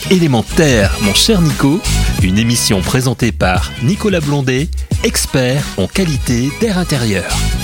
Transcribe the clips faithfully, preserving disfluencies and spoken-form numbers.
Élémentaire, mon cher Nico, une émission présentée par Nicolas Blondet, expert en qualité d'air intérieur.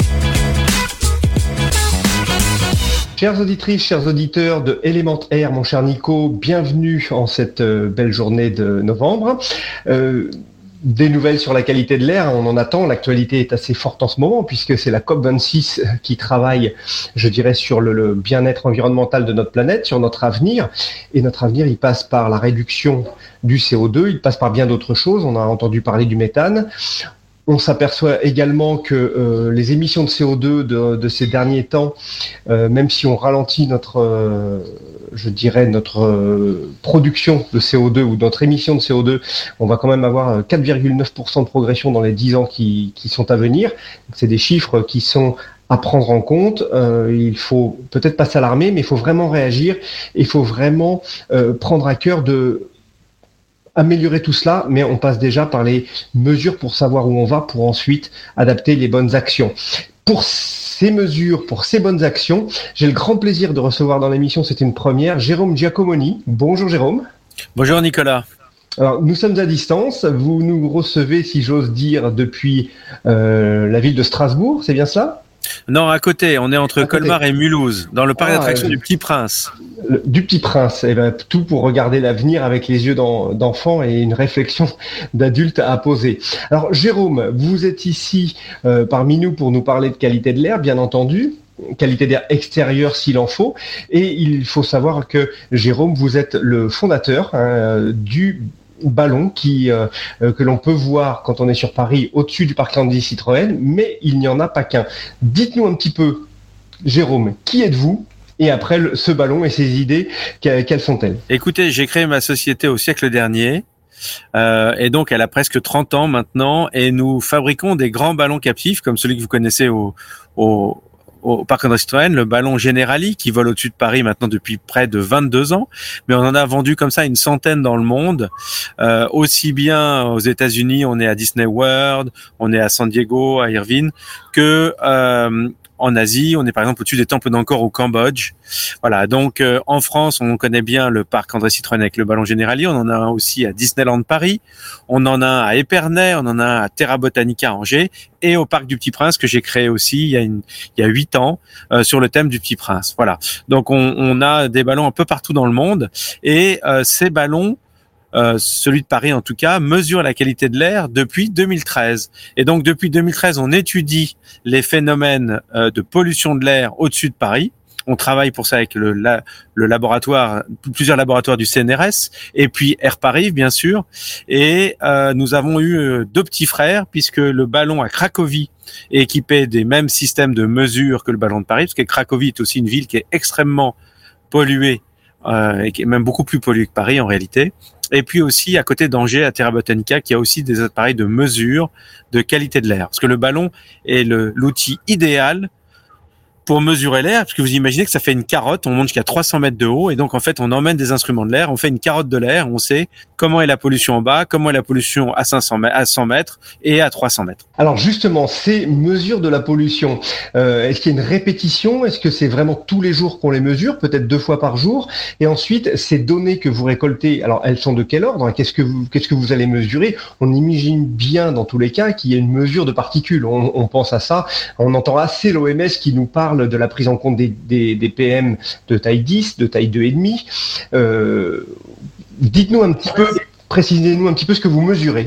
Chères auditrices, chers auditeurs de Élémentaire, mon cher Nico, bienvenue en cette euh, belle journée de novembre. Euh, Des nouvelles sur la qualité de l'air, on en attend. L'actualité est assez forte en ce moment puisque c'est la C O P vingt-six qui travaille, je dirais, sur le, le bien-être environnemental de notre planète, sur notre avenir. Et notre avenir, il passe par la réduction du C O deux, il passe par bien d'autres choses. On a entendu parler du méthane. On s'aperçoit également que euh, les émissions de C O deux de, de ces derniers temps, euh, même si on ralentit notre, euh, je dirais, notre euh, production de C O deux ou notre émission de C O deux, on va quand même avoir quatre virgule neuf pour cent de progression dans les dix ans qui, qui sont à venir. C'est des chiffres qui sont à prendre en compte. Euh, il faut peut-être pas s'alarmer, mais il faut vraiment réagir. Il faut vraiment euh, prendre à cœur de améliorer tout cela, mais on passe déjà par les mesures pour savoir où on va, pour ensuite adapter les bonnes actions. Pour ces mesures, pour ces bonnes actions, j'ai le grand plaisir de recevoir dans l'émission, c'est une première, Jérôme Giacomoni. Bonjour Jérôme. Bonjour Nicolas. Alors, nous sommes à distance, vous nous recevez, si j'ose dire, depuis euh, la ville de Strasbourg, c'est bien cela ? Non, à côté, on est entre Colmar et Mulhouse, dans le parc ah, d'attractions euh, du Petit Prince. Le, du Petit Prince, eh ben, tout pour regarder l'avenir avec les yeux d'en, d'enfant et une réflexion d'adulte à poser. Alors Jérôme, vous êtes ici euh, parmi nous pour nous parler de qualité de l'air, bien entendu. Qualité d'air extérieure s'il en faut. Et il faut savoir que Jérôme, vous êtes le fondateur hein, du ballon qui euh, que l'on peut voir quand on est sur Paris au-dessus du parc Landy Citroën, mais il n'y en a pas qu'un. Dites-nous un petit peu, Jérôme, qui êtes-vous ? Et après le, ce ballon et ses idées, quelles sont-elles ? Écoutez, j'ai créé ma société au siècle dernier. Euh, et donc elle a presque trente ans maintenant, et nous fabriquons des grands ballons captifs comme celui que vous connaissez au, au au parc Landy Citroën, le ballon Generali qui vole au-dessus de Paris maintenant depuis près de vingt-deux ans, mais on en a vendu comme ça une centaine dans le monde, euh, aussi bien aux États-Unis, on est à Disney World, on est à San Diego, à Irvine, que euh, en Asie, on est par exemple au-dessus des temples d'Angkor au Cambodge. Voilà, donc euh, en France, on connaît bien le parc André Citroën avec le ballon Generali, on en a un aussi à Disneyland Paris, on en a un à Épernay, on en a un à Terra Botanica à Angers, et au parc du Petit Prince que j'ai créé aussi il y a une, il y a huit ans euh, sur le thème du Petit Prince. Voilà, donc on, on a des ballons un peu partout dans le monde, et euh, ces ballons, Euh, celui de Paris en tout cas, mesure la qualité de l'air depuis deux mille treize. Et donc depuis deux mille treize, on étudie les phénomènes euh, de pollution de l'air au-dessus de Paris. On travaille pour ça avec le, la, le laboratoire, plusieurs laboratoires du C N R S, et puis Air Paris, bien sûr. Et euh, nous avons eu deux petits frères, puisque le ballon à Cracovie est équipé des mêmes systèmes de mesure que le ballon de Paris, parce que Cracovie est aussi une ville qui est extrêmement polluée, euh, et qui est même beaucoup plus polluée que Paris en réalité. Et puis aussi à côté d'Angers, à Terra Botanica, qui a aussi des appareils de mesure de qualité de l'air. Parce que le ballon est le, l'outil idéal pour mesurer l'air, parce que vous imaginez que ça fait une carotte, on monte jusqu'à trois cents mètres de haut, et donc en fait on emmène des instruments de l'air, on fait une carotte de l'air, on sait comment est la pollution en bas, comment est la pollution à cinq cents mètres, à cent mètres et à trois cents mètres. Alors justement, ces mesures de la pollution, euh, est-ce qu'il y a une répétition ? Est-ce que c'est vraiment tous les jours qu'on les mesure, peut-être deux fois par jour ? Et ensuite, ces données que vous récoltez, alors elles sont de quel ordre ? Qu'est-ce que vous, qu'est-ce que vous allez mesurer ? On imagine bien dans tous les cas qu'il y a une mesure de particules, on, on pense à ça, on entend assez l'O M S qui nous parle de la prise en compte des, des, des P M de taille dix, de taille deux virgule cinq. Euh, dites-nous un petit peu, précisez-nous un petit peu ce que vous mesurez.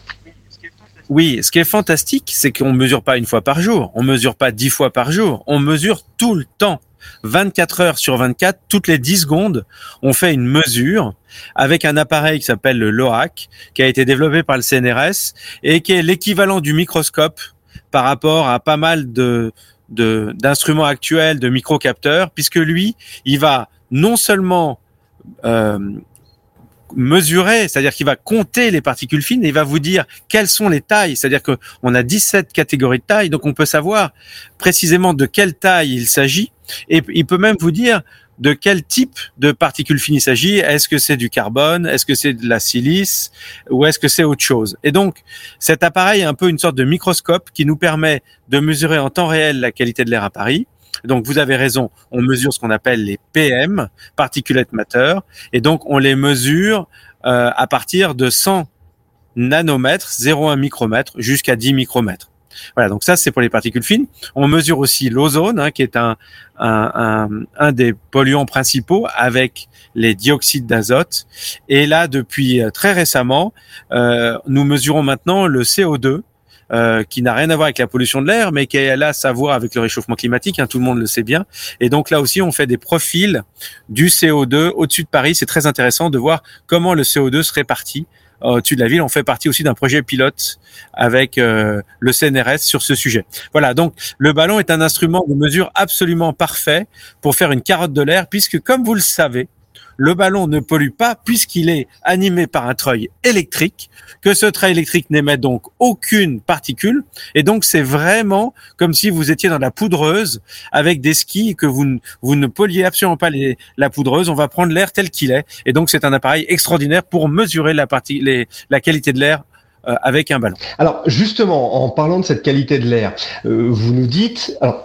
Oui, ce qui est fantastique, c'est qu'on mesure pas une fois par jour, on mesure pas dix fois par jour, on mesure tout le temps. vingt-quatre heures sur vingt-quatre, toutes les dix secondes, on fait une mesure avec un appareil qui s'appelle le LOAC, qui a été développé par le C N R S et qui est l'équivalent du microscope par rapport à pas mal de De, d'instruments actuels, de microcapteurs, puisque lui, il va non seulement euh, mesurer, c'est-à-dire qu'il va compter les particules fines et il va vous dire quelles sont les tailles, c'est-à-dire que on a dix-sept catégories de tailles, donc on peut savoir précisément de quelle taille il s'agit, et il peut même vous dire de quel type de particules fines il s'agit. Est-ce que c'est du carbone? Est-ce que c'est de la silice? Ou est-ce que c'est autre chose? Et donc, cet appareil est un peu une sorte de microscope qui nous permet de mesurer en temps réel la qualité de l'air à Paris. Donc, vous avez raison, on mesure ce qu'on appelle les P M, particulate matter, et donc on les mesure euh, à partir de cent nanomètres, zéro virgule un micromètre, jusqu'à dix micromètres. Voilà, donc ça c'est pour les particules fines. On mesure aussi l'ozone, hein, qui est un, un, un, un des polluants principaux avec les dioxydes d'azote. Et là, depuis très récemment, euh, nous mesurons maintenant le C O deux, euh, qui n'a rien à voir avec la pollution de l'air, mais qui a là à voir avec le réchauffement climatique, hein, tout le monde le sait bien. Et donc là aussi, on fait des profils du C O deux au-dessus de Paris. C'est très intéressant de voir comment le C O deux se répartit au-dessus de la ville. On fait partie aussi d'un projet pilote avec euh, le C N R S sur ce sujet. Voilà, donc le ballon est un instrument de mesure absolument parfait pour faire une carotte de l'air, puisque comme vous le savez, le ballon ne pollue pas puisqu'il est animé par un treuil électrique, que ce treuil électrique n'émet donc aucune particule, et donc c'est vraiment comme si vous étiez dans la poudreuse avec des skis, que vous ne, vous ne polluez absolument pas les, la poudreuse, on va prendre l'air tel qu'il est, et donc c'est un appareil extraordinaire pour mesurer la, partie, les, la qualité de l'air euh, avec un ballon. Alors justement, en parlant de cette qualité de l'air, euh, vous nous dites... Alors,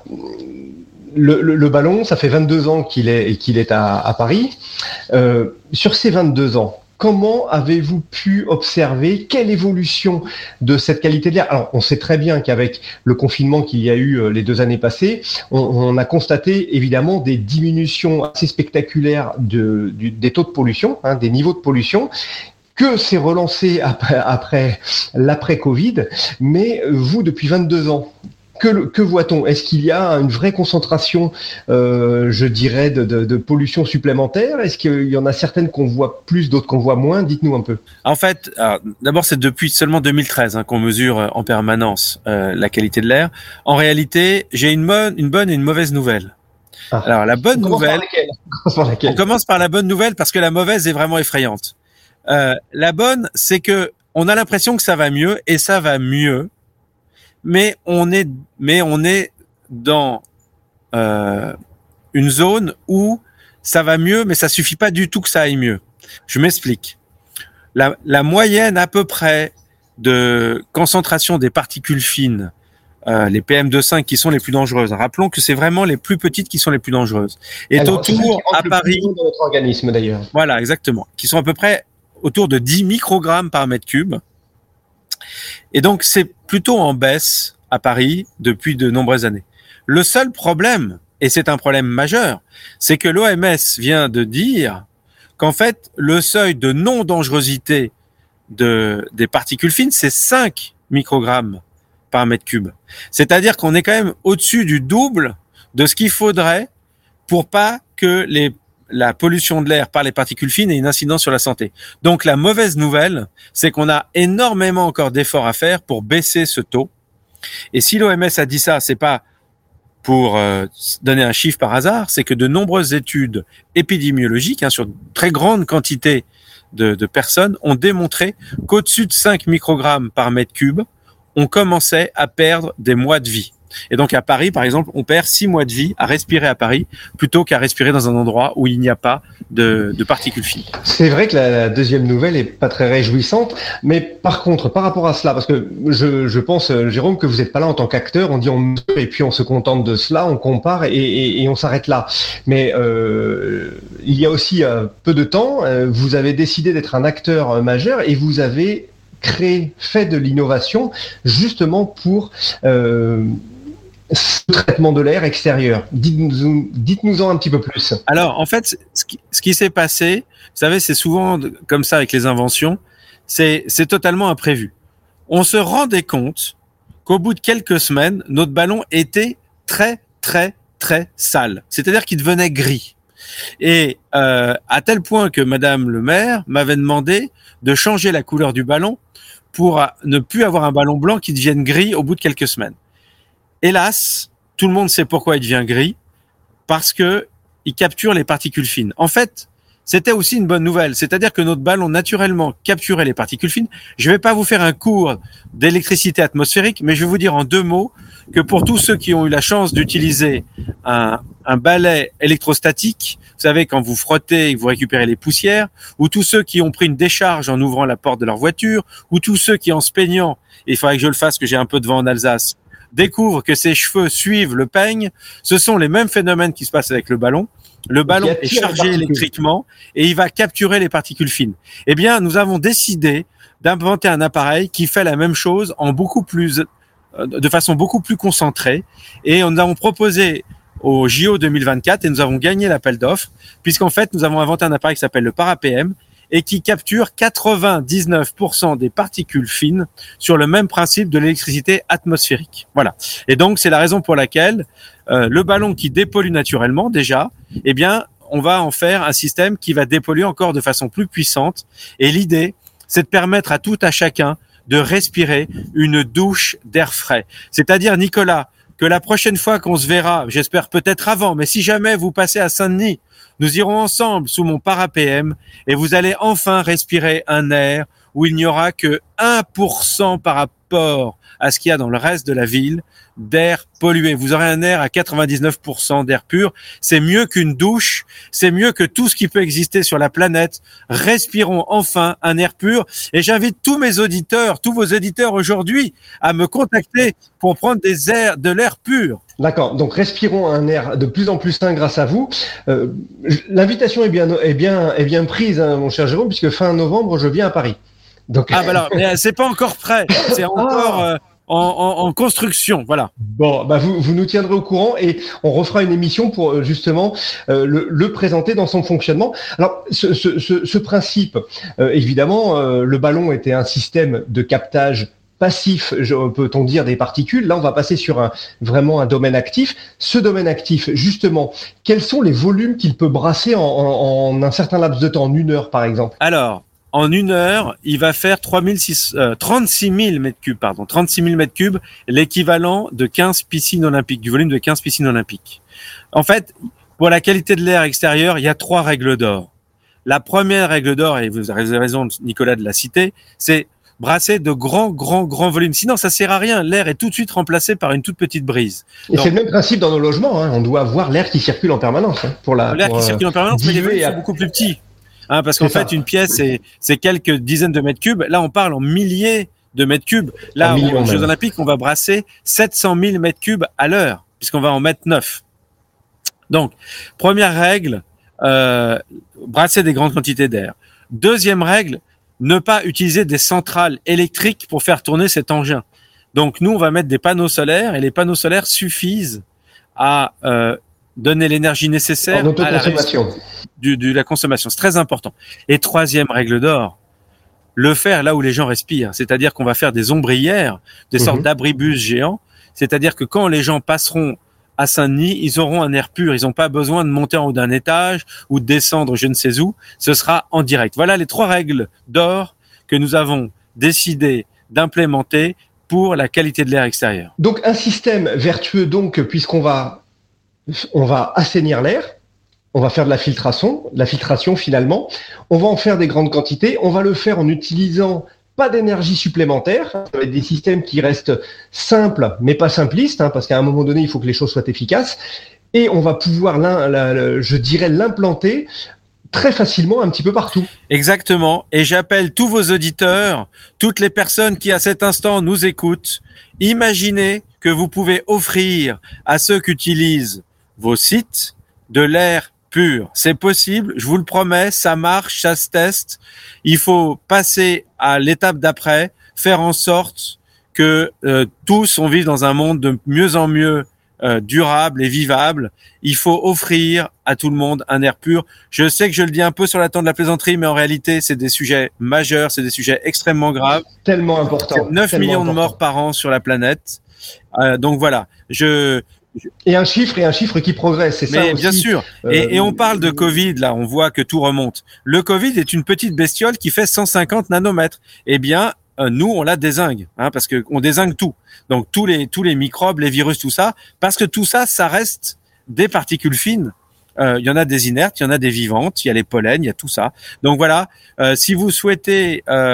Le, le, le ballon, ça fait vingt-deux ans qu'il est, qu'il est à, à Paris. Euh, sur ces vingt-deux ans, comment avez-vous pu observer quelle évolution de cette qualité de l'air? Alors, on sait très bien qu'avec le confinement qu'il y a eu les deux années passées, on, on a constaté évidemment des diminutions assez spectaculaires de, du, des taux de pollution, hein, des niveaux de pollution, que c'est relancé après, après l'après-Covid. Mais vous, depuis vingt-deux ans, Que, que voit-on? Est-ce qu'il y a une vraie concentration, euh, je dirais, de, de, de pollution supplémentaire? Est-ce qu'il y en a certaines qu'on voit plus, d'autres qu'on voit moins? Dites-nous un peu. En fait, alors, d'abord, c'est depuis seulement deux mille treize hein, qu'on mesure en permanence euh, la qualité de l'air. En réalité, j'ai une bonne, une bonne et une mauvaise nouvelle. Ah. Alors, la bonne on nouvelle... On commence par laquelle? On commence par la bonne nouvelle parce que la mauvaise est vraiment effrayante. Euh, la bonne, c'est que on a l'impression que ça va mieux, et ça va mieux. Mais on est, mais on est dans euh, une zone où ça va mieux, mais ça suffit pas du tout que ça aille mieux. Je m'explique. La, la moyenne à peu près de concentration des particules fines, euh, les P M deux virgule cinq qui sont les plus dangereuses. Rappelons que c'est vraiment les plus petites qui sont les plus dangereuses. Et Alors, autour à Paris, dans notre organisme d'ailleurs. Voilà, exactement, qui sont à peu près autour de dix microgrammes par mètre cube. Et donc, c'est plutôt en baisse à Paris depuis de nombreuses années. Le seul problème, et c'est un problème majeur, c'est que l'O M S vient de dire qu'en fait, le seuil de non-dangerosité de, des particules fines, c'est cinq microgrammes par mètre cube. C'est-à-dire qu'on est quand même au-dessus du double de ce qu'il faudrait pour pas que les la pollution de l'air par les particules fines ait une incidence sur la santé. Donc la mauvaise nouvelle, c'est qu'on a énormément encore d'efforts à faire pour baisser ce taux. Et si l'O M S a dit ça, c'est pas pour euh, donner un chiffre par hasard, c'est que de nombreuses études épidémiologiques hein, sur de très grande quantité de, de personnes ont démontré qu'au-dessus de cinq microgrammes par mètre cube, on commençait à perdre des mois de vie. Et donc à Paris, par exemple, on perd six mois de vie à respirer à Paris plutôt qu'à respirer dans un endroit où il n'y a pas de, de particules fines. C'est vrai que la, la deuxième nouvelle est pas très réjouissante, mais par contre, par rapport à cela, parce que je, je pense, Jérôme, que vous n'êtes pas là en tant qu'acteur, on dit on mesure et puis on se contente de cela, on compare et, et, et on s'arrête là. Mais euh, il y a aussi euh, peu de temps, euh, vous avez décidé d'être un acteur majeur et vous avez créé, fait de l'innovation justement pour... Euh, ce traitement de l'air extérieur. Dites-nous, dites-nous-en un petit peu plus. Alors, en fait, ce qui, ce qui s'est passé, vous savez, c'est souvent comme ça avec les inventions, c'est, c'est totalement imprévu. On se rendait compte qu'au bout de quelques semaines, notre ballon était très, très, très sale. C'est-à-dire qu'il devenait gris. Et euh, à tel point que Madame le maire m'avait demandé de changer la couleur du ballon pour ne plus avoir un ballon blanc qui devienne gris au bout de quelques semaines. Hélas, tout le monde sait pourquoi il devient gris, parce que il capture les particules fines. En fait, c'était aussi une bonne nouvelle, c'est-à-dire que notre ballon naturellement capturait les particules fines. Je ne vais pas vous faire un cours d'électricité atmosphérique, mais je vais vous dire en deux mots que pour tous ceux qui ont eu la chance d'utiliser un, un balai électrostatique, vous savez, quand vous frottez et que vous récupérez les poussières, ou tous ceux qui ont pris une décharge en ouvrant la porte de leur voiture, ou tous ceux qui, en se peignant, et il faudrait que je le fasse, que j'ai un peu de vent en Alsace, découvre que ses cheveux suivent le peigne, ce sont les mêmes phénomènes qui se passent avec le ballon. Le ballon est chargé électriquement et il va capturer les particules fines. Eh bien, nous avons décidé d'inventer un appareil qui fait la même chose en beaucoup plus, de façon beaucoup plus concentrée. Et nous avons proposé au J O deux mille vingt-quatre et nous avons gagné l'appel d'offres puisqu'en fait, nous avons inventé un appareil qui s'appelle le Para-P M et qui capture quatre-vingt-dix-neuf pour cent des particules fines sur le même principe de l'électricité atmosphérique. Voilà. Et donc, c'est la raison pour laquelle euh, le ballon qui dépollue naturellement, déjà, eh bien, on va en faire un système qui va dépolluer encore de façon plus puissante. Et l'idée, c'est de permettre à tout à chacun de respirer une douche d'air frais. C'est-à-dire, Nicolas, que la prochaine fois qu'on se verra, j'espère peut-être avant, mais si jamais vous passez à Saint-Denis, nous irons ensemble sous mon Para-P M et vous allez enfin respirer un air où il n'y aura que un pour cent par rapport à ce qu'il y a dans le reste de la ville d'air pollué. Vous aurez un air à quatre-vingt-dix-neuf pour cent d'air pur. C'est mieux qu'une douche. C'est mieux que tout ce qui peut exister sur la planète. Respirons enfin un air pur. Et j'invite tous mes auditeurs, tous vos auditeurs aujourd'hui à me contacter pour prendre des airs, de l'air pur. D'accord. Donc, respirons un air de plus en plus sain grâce à vous. Euh, l'invitation est bien, est bien, est bien prise, hein, mon cher Jérôme, puisque fin novembre, je viens à Paris. Donc... Ah, bah alors, mais c'est pas encore prêt. C'est encore, ah. euh, En, en, en construction, voilà. Bon, bah vous, vous nous tiendrez au courant et on refera une émission pour justement euh, le, le présenter dans son fonctionnement. Alors, ce, ce, ce, ce principe, euh, évidemment, euh, le ballon était un système de captage passif, peut-on dire, des particules. Là, on va passer sur un, vraiment un domaine actif. Ce domaine actif, justement, quels sont les volumes qu'il peut brasser en, en, en un certain laps de temps, en une heure, par exemple? Alors, en une heure, il va faire trente-six mille mètres cubes, pardon, trente-six mille mètres cubes, l'équivalent de quinze piscines olympiques, du volume de quinze piscines olympiques. En fait, pour la qualité de l'air extérieur, il y a trois règles d'or. La première règle d'or, et vous avez raison, Nicolas, de la citer, c'est brasser de grands, grands, grands volumes. Sinon, ça sert à rien. L'air est tout de suite remplacé par une toute petite brise. Et c'est le même principe dans nos logements. Hein. On doit avoir l'air qui circule en permanence. Hein, pour la, l'air pour, qui circule en permanence, mais les volumes à... sont beaucoup plus petits. Hein, parce qu'en fait, une pièce, c'est, c'est quelques dizaines de mètres cubes. Là, on parle en milliers de mètres cubes. Là, aux Jeux Olympiques, on va brasser sept cent mille mètres cubes à l'heure, puisqu'on va en mettre neuf. Donc, première règle, euh, brasser des grandes quantités d'air. Deuxième règle, ne pas utiliser des centrales électriques pour faire tourner cet engin. Donc, nous, on va mettre des panneaux solaires et les panneaux solaires suffisent à euh, donner l'énergie nécessaire à la consommation. Du, du, la consommation. C'est très important. Et troisième règle d'or, le faire là où les gens respirent. C'est-à-dire qu'on va faire des ombrières, des mmh. sortes d'abribus géants. C'est-à-dire que quand les gens passeront à Saint-Denis, ils auront un air pur. Ils n'ont pas besoin de monter en haut d'un étage ou de descendre je ne sais où. Ce sera en direct. Voilà les trois règles d'or que nous avons décidé d'implémenter pour la qualité de l'air extérieur. Donc un système vertueux, donc, puisqu'on va, on va assainir l'air. On va faire de la filtration, de la filtration finalement. On va en faire des grandes quantités. On va le faire en utilisant pas d'énergie supplémentaire. Ça va être des systèmes qui restent simples, mais pas simplistes, hein, parce qu'à un moment donné, il faut que les choses soient efficaces. Et on va pouvoir, l'in, la, la, je dirais, l'implanter très facilement un petit peu partout. Exactement. Et j'appelle tous vos auditeurs, toutes les personnes qui à cet instant nous écoutent. Imaginez que vous pouvez offrir à ceux qui utilisent vos sites de l'air pur. C'est possible, je vous le promets, ça marche, ça se teste. Il faut passer à l'étape d'après, faire en sorte que euh, tous on vive dans un monde de mieux en mieux euh, durable et vivable. Il faut offrir à tout le monde un air pur. Je sais que je le dis un peu sur la tente de la plaisanterie, mais en réalité, c'est des sujets majeurs, c'est des sujets extrêmement graves. Tellement important. neuf millions important. de morts par an sur la planète. Euh, donc voilà, je... Et un chiffre, et un chiffre qui progresse, c'est ça Mais aussi. Bien sûr. Euh, et, et on parle de Covid, là, on voit que tout remonte. Le Covid est une petite bestiole qui fait cent cinquante nanomètres. Eh bien, euh, nous, on la dézingue, hein, parce que on dézingue tout. Donc tous les tous les microbes, les virus, tout ça, parce que tout ça, ça reste des particules fines. Euh, il y en a des inertes, il y en a des vivantes, il y a les pollens, il y a tout ça. Donc voilà. Euh, si vous souhaitez euh,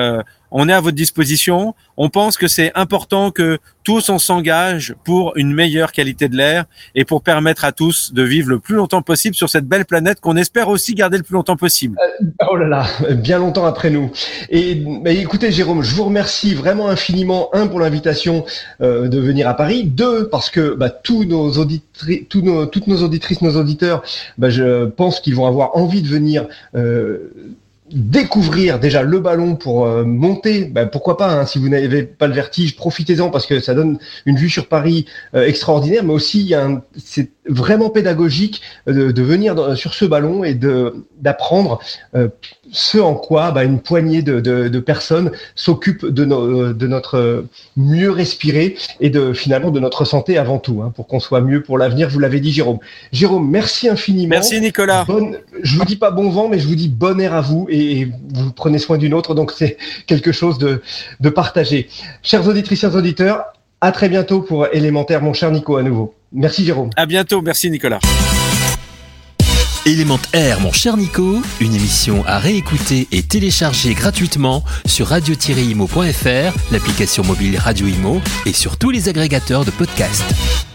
on est à votre disposition. On pense que c'est important que tous on s'engage pour une meilleure qualité de l'air et pour permettre à tous de vivre le plus longtemps possible sur cette belle planète qu'on espère aussi garder le plus longtemps possible. Euh, oh là là, bien longtemps après nous. Et bah, écoutez Jérôme, je vous remercie vraiment infiniment, un pour l'invitation euh, de venir à Paris, deux parce que bah, tous nos auditri- tous nos, toutes nos auditrices, nos auditeurs, bah, je pense qu'ils vont avoir envie de venir euh, découvrir déjà le ballon pour euh, monter, ben, pourquoi pas, hein, si vous n'avez pas le vertige, profitez-en parce que ça donne une vue sur Paris euh, extraordinaire, mais aussi il y a un, c'est vraiment pédagogique euh, de, de venir dans, sur ce ballon et de d'apprendre euh, ce en quoi ben, une poignée de, de, de personnes s'occupent de, no, de notre mieux respirer et de finalement de notre santé avant tout, hein, pour qu'on soit mieux pour l'avenir. Vous l'avez dit Jérôme. Jérôme, merci infiniment. Merci Nicolas. Bonne, je vous dis pas bon vent, mais je vous dis bon air à vous et, et vous prenez soin d'une autre, donc c'est quelque chose de, de partagé. Chers auditrices, chers auditeurs, à très bientôt pour Élémentaire, mon cher Nico à nouveau. Merci Jérôme. À bientôt, merci Nicolas. Élémentaire, mon cher Nico, une émission à réécouter et télécharger gratuitement sur radio tiret imo point f r, l'application mobile Radio Imo et sur tous les agrégateurs de podcasts.